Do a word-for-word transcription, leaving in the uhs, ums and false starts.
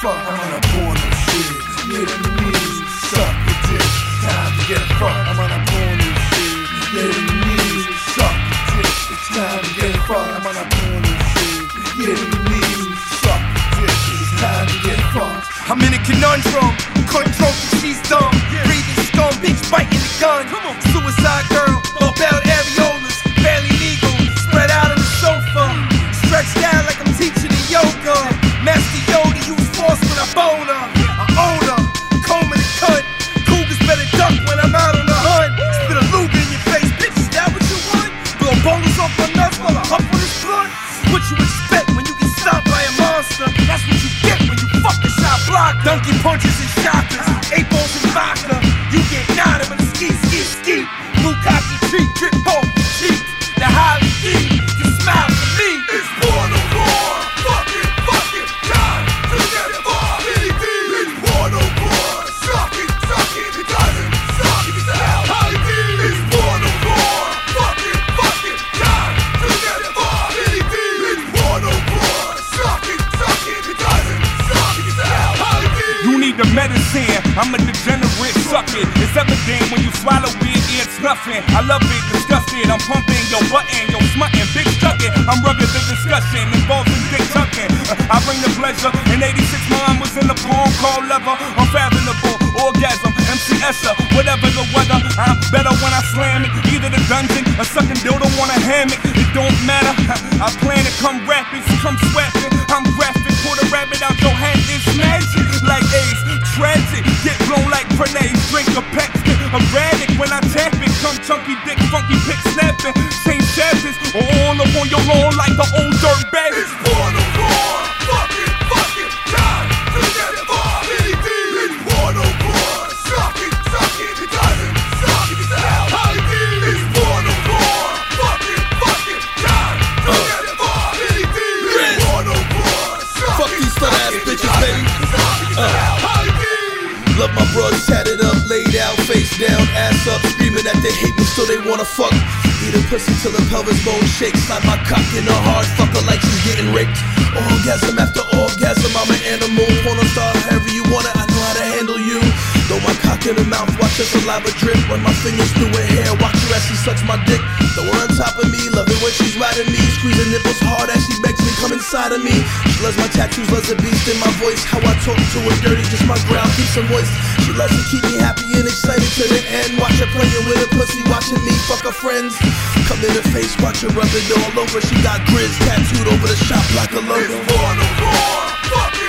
fucked. I'm on a porno shit. Yeah, the knees suck your dick. Time to get fucked. I'm on a porno shit. Yeah, the knees suck your dick. It's time to get fucked. I'm on a porno shit. Yeah, the knees suck your dick. It's time to get fucked. I'm in a conundrum. Control cause she's dumb. Breathing scum, bitch biting the gun. Suicide girl, barbell areolas, barely legal. Spread out on the sofa, stretched out like I'm teaching her yoga. Master Yoda, use force when I bone her. I own her, comb in the cut. Cougars better duck when I'm out on the hunt. Spit a lube in your face, bitch, is that what you want? Blow boulders off my nuts while I huff on this blunt. What you expect when you get stopped by a monster? That's what you get when you fucking shot block. Donkey punches and shockers, eight balls and vodka. You get nada but a ski, ski, ski. Bukkake treat, drip pole, cheap. The Holly D, you smile for me. It's porno war, fuck it, fuck it, time to get fucked. It's porno war, suck it, suck it, it doesn't suck it out. Holly D, it's porno war, fuck it, fuck it, time to get fucked. It's porno war, suck it, suck it, it doesn't suck it out. Holly D, you need the medicine, I'm a degenerate, suck it. It's evident when you swallow it, it's nothing. I love it, disgusted, I'm pumping your button, yo smutting, big sucking. I'm rugged the discussion, involving dick tucking. Uh, I bring the pleasure, in eighty-six mine was in the poem called Leather. Unfathomable, orgasm, M C S -er, whatever the weather. I'm better when I slam it, either the dungeon or sucking dildo on a hammock. It don't matter, I plan it, come rapid, come sweating. I'm graphic, pull the rabbit out your hand, it's magic. Like A's, tragic, get blown like grenades. Drink a pack, erratic when I tap it. Come chunky dick, funky pick snapping. Same chapters, all up on your lawn like the old dirt bag. it's porno war, fuck it, fuck it, time to get fucked. It's porno war, suck it, suck it, it doesn't suck it out. Holly D, it's porno war, fuck it, fuck it, time to get fucked. It's porno war, suck Fuck it, these slut ass suck it, bitches, it baby. doesn't suck it out. Holly D. Love my broads tatted up, laid out, face down, ass up, screaming that they hate me so they wanna fuck. Eat a pussy till the pelvis bone shakes. Slide my cock in a hard fucker like she's getting raped. Orgasm after orgasm, I'm an animal. Porno star, however you want it, I know how to handle you. Throw my cock in her mouth, watch her saliva drip. Run my fingers through her hair, watch her as she sucks my dick. Throw her on top of me, love it when she's riding me. Squeeze her nipples hard as she begs me, come inside of me. She loves my tattoos, loves the beast in my voice. How I talk to her dirty, just my growl keeps her moist. She loves to keep me happy and excited to the end. Watch her playing with her pussy, watching me fuck her friends. Come in her face, watch her rub it all over. She got grizz tattooed over the shop like a logo. It's porno war, fuck it.